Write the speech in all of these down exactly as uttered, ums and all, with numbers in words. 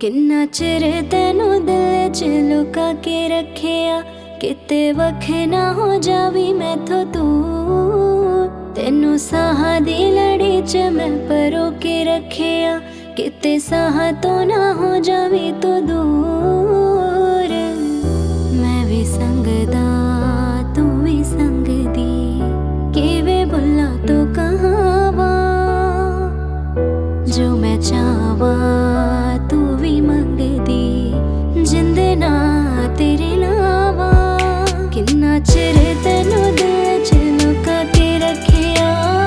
किन्ना चिर तेनू दिल च लुका के रखिया, किते वखे ना हो जावी मैथों तू। तेनू साह दी लड़ी च मैं परो के रखिया, किते साह तो ना हो जावी तो दूर। मैं भी संगदा तू भी संगदी, किवे बुला तो कहावा। जो मैं चाहवा तू भी मंगदी, जिंदे ना तेरे लावा। किन्ना चिर तेनू दिल च लुका के रखिया,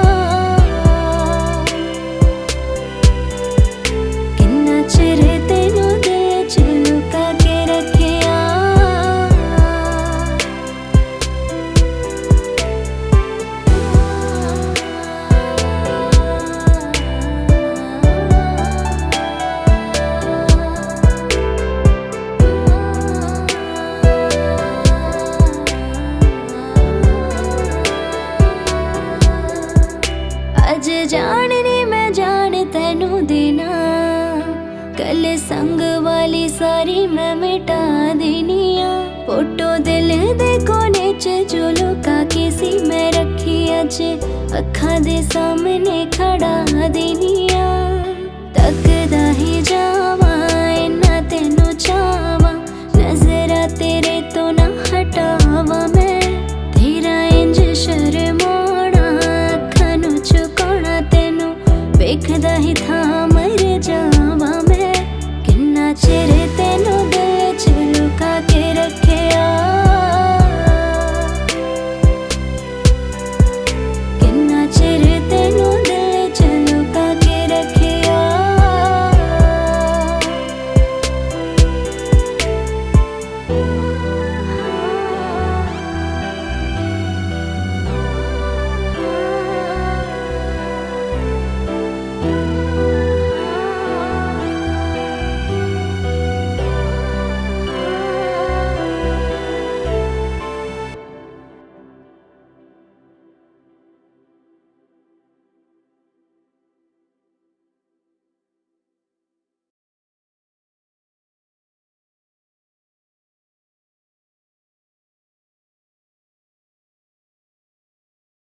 किन्ना चिर तेनू दिल च लुका के रखिया। अज जाननी मैं जान तेनू देना, कल संग वाली सारी मैं मिटा देनिया। फोटो दिल दे कोने च जो लुका के सी मैं रखी, अज अखां दे सामने खड़ा देनिया। तकदा ही जा